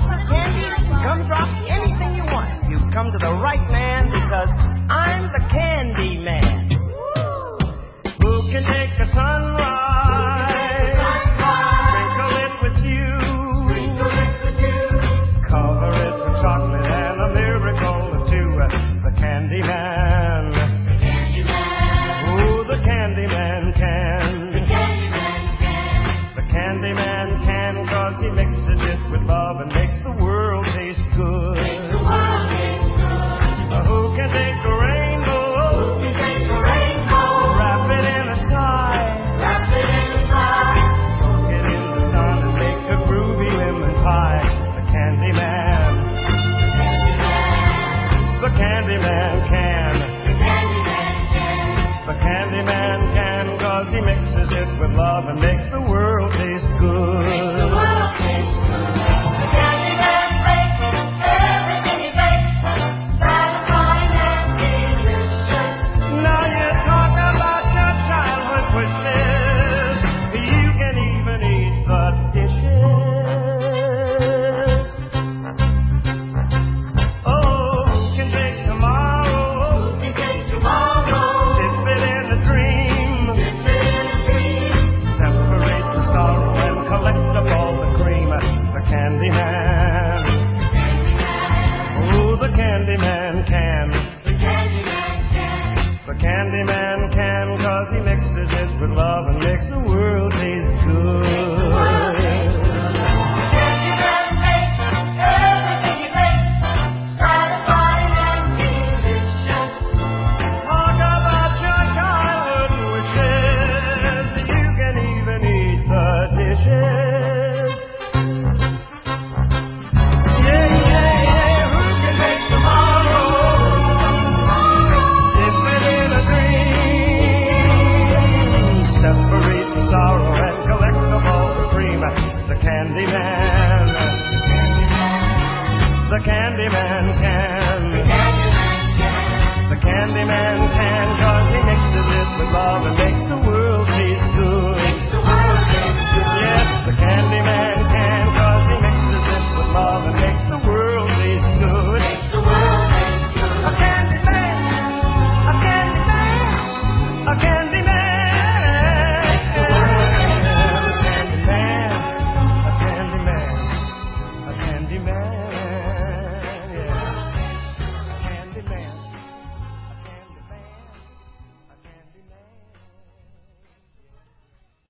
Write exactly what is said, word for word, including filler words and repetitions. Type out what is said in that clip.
salsa, candy, gumdrop, anything you want. You've come to the right man because I'm the Candy Man. Who can take a sunrise, sprinkle it with you, cover it with chocolate and a miracle or two. The Candy Man, oh, the Candy Man can. The Candy Man can, 'cause he mixes it with love and makes the world taste good. Uh, who can take a rainbow, wrap it in a sky, soak it in the sun and make a groovy lemon pie? The Candy Man, the Candy Man can. The Candy Man can, 'cause he mixes it with love and makes the world taste good. Now you talk about your childhood wishes, you can even eat the dishes. Oh, who can take tomorrow, dip it in a dream, separate the sorrow and collect up all the cream? The Candy Man, oh, the Candy Man can. The Candy Man can, 'cause he mixes it with love and makes the world taste good. Talk about your childhood wishes, you can even eat the dishes. Yeah, yeah, yeah, who can make tomorrow, dip it in a dream, separate the sorrow and collect up all the cream? The Candy Man, the Candy Man can. The Candy Man can, 'cause he mixes it with love and makes the world taste good. Yes, the Candy Man can, 'cause he mixes it with love and makes the world taste good. A Candy Man, a Candy Man, a Candy Man, a Candy Man, a Candy Man, a Candy Man.